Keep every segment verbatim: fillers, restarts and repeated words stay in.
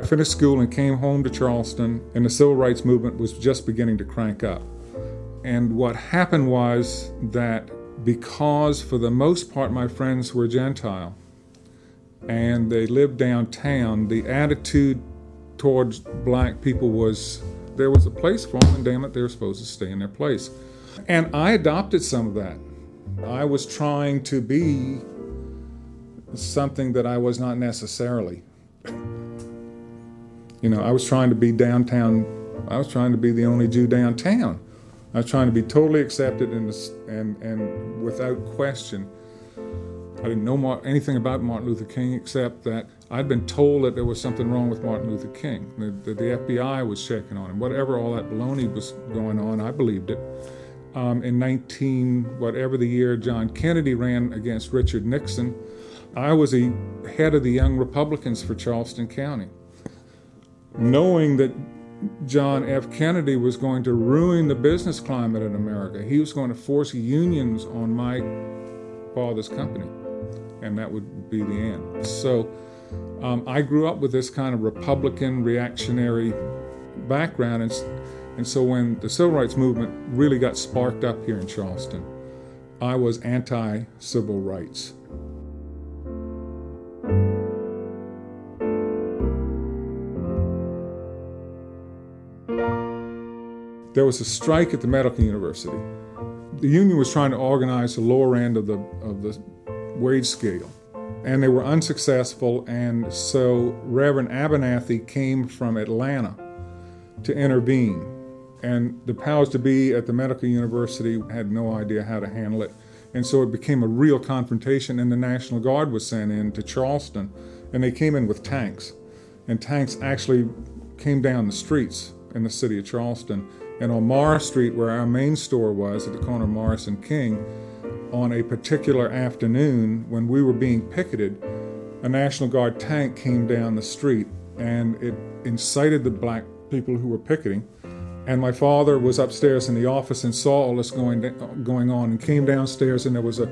I finished school and came home to Charleston, and the civil rights movement was just beginning to crank up. And what happened was that because for the most part my friends were Gentile and they lived downtown, the attitude towards black people was there was a place for them, and damn it, they were supposed to stay in their place. And I adopted some of that. I was trying to be something that I was not necessarily. You know, I was trying to be downtown, I was trying to be the only Jew downtown. I was trying to be totally accepted and and, and without question. I didn't know Mar- anything about Martin Luther King except that I'd been told that there was something wrong with Martin Luther King, that the, the F B I was checking on him. Whatever all that baloney was going on, I believed it. Um, in nineteen, whatever the year John Kennedy ran against Richard Nixon, I was the head of the Young Republicans for Charleston County. Knowing that John F. Kennedy was going to ruin the business climate in America. He was going to force unions on my father's company, and that would be the end. So um, I grew up with this kind of Republican reactionary background, and, and so when the civil rights movement really got sparked up here in Charleston, I was anti-civil rights. There was a strike at the medical university. The union was trying to organize the lower end of the of the wage scale, and they were unsuccessful, and so Reverend Abernathy came from Atlanta to intervene. And the powers to be at the medical university had no idea how to handle it, and so it became a real confrontation, and the National Guard was sent in to Charleston, and they came in with tanks, and tanks actually came down the streets in the city of Charleston. And on Morris Street, where our main store was, at the corner of Morris and King, on a particular afternoon when we were being picketed, a National Guard tank came down the street, and it incited the black people who were picketing. And my father was upstairs in the office and saw all this going going on, and came downstairs, and there was a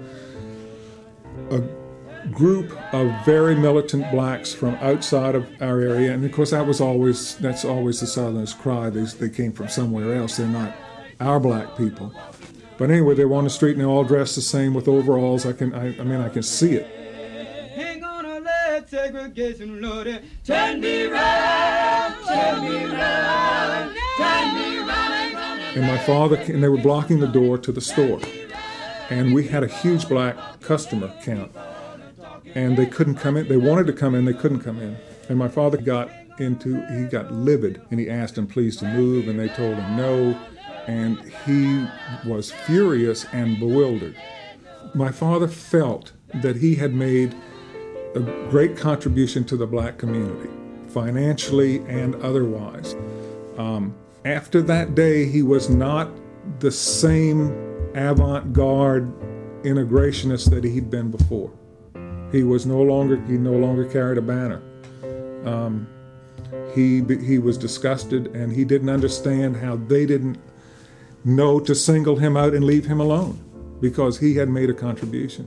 a group of very militant blacks from outside of our area, and of course that was always that's always the Southerners' cry. They they came from somewhere else. They're not our black people. But anyway, they were on the street and they're all dressed the same with overalls. I can I, I mean I can see it. Ain't gonna let segregation load it. Turn me round, turn me round, turn me round. And my father and they were blocking the door to the store, and we had a huge black customer count. And they couldn't come in. They wanted to come in, they couldn't come in. And my father got into, he got livid, and he asked them please to move, and they told him no, and he was furious and bewildered. My father felt that he had made a great contribution to the black community, financially and otherwise. Um, after that day, he was not the same avant-garde integrationist that he'd been before. He was no longer, he no longer carried a banner. Um, he, he was disgusted, and he didn't understand how they didn't know to single him out and leave him alone, because he had made a contribution.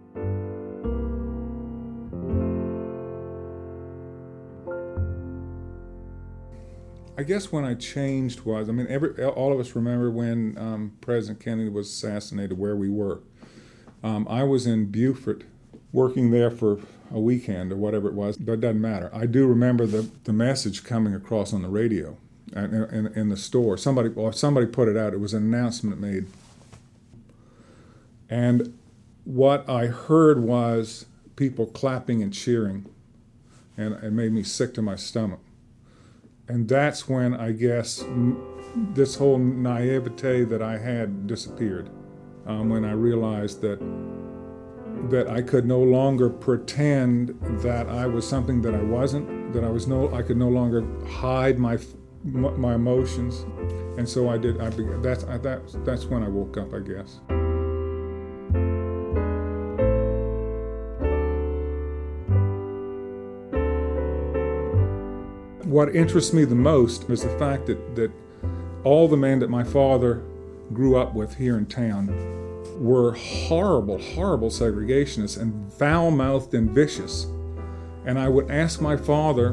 I guess when I changed was, I mean, every, all of us remember when um, President Kennedy was assassinated, where we were. Um, I was in Beaufort, working there for a weekend or whatever it was, but it doesn't matter. I do remember the, the message coming across on the radio in, in, in the store. Somebody or somebody put it out. It was an announcement made. And what I heard was people clapping and cheering, and it made me sick to my stomach. And that's when I guess this whole naivete that I had disappeared, um, when I realized that that I could no longer pretend that I was something that I wasn't, that I was no, I could no longer hide my my emotions, and so I did. I began, that's I, that's that's when I woke up, I guess. What interests me the most is the fact that that all the men that my father grew up with here in town were horrible, horrible segregationists and foul-mouthed and vicious. And I would ask my father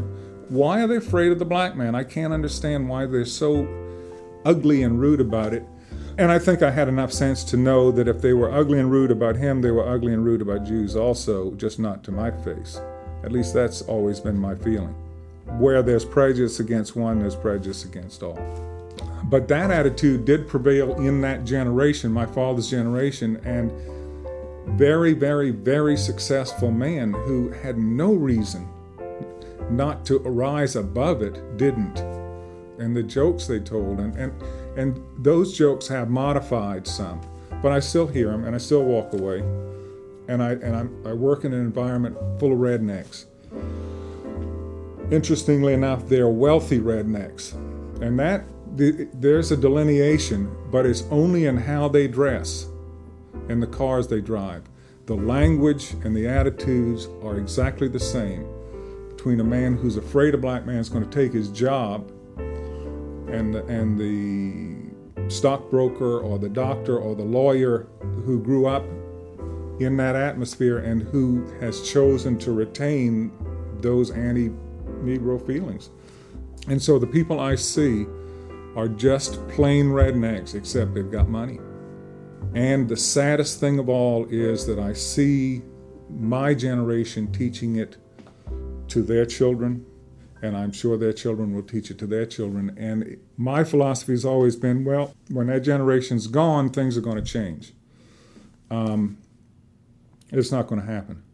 Why are they afraid of the black man? I can't understand why they're so ugly and rude about it. And I think I had enough sense to know that if they were ugly and rude about him, they were ugly and rude about Jews also, just not to my face. At least that's always been my feeling. Where there's prejudice against one, there's prejudice against all. But that attitude did prevail in that generation, my father's generation, and very, very, very successful men who had no reason not to rise above it didn't. And the jokes they told, and, and, and those jokes have modified some, but I still hear them and I still walk away. And I and I'm, I work in an environment full of rednecks. Interestingly enough, they're wealthy rednecks. And that the, there's a delineation, but it's only in how they dress and the cars they drive. The language and the attitudes are exactly the same between a man who's afraid a black man's going to take his job and the, and the stockbroker or the doctor or the lawyer who grew up in that atmosphere and who has chosen to retain those anti-Negro feelings. And so the people I see are just plain rednecks, except they've got money. And the saddest thing of all is that I see my generation teaching it to their children, and I'm sure their children will teach it to their children. And my philosophy has always been, well, when that generation's gone, things are going to change. Um, it's not going to happen.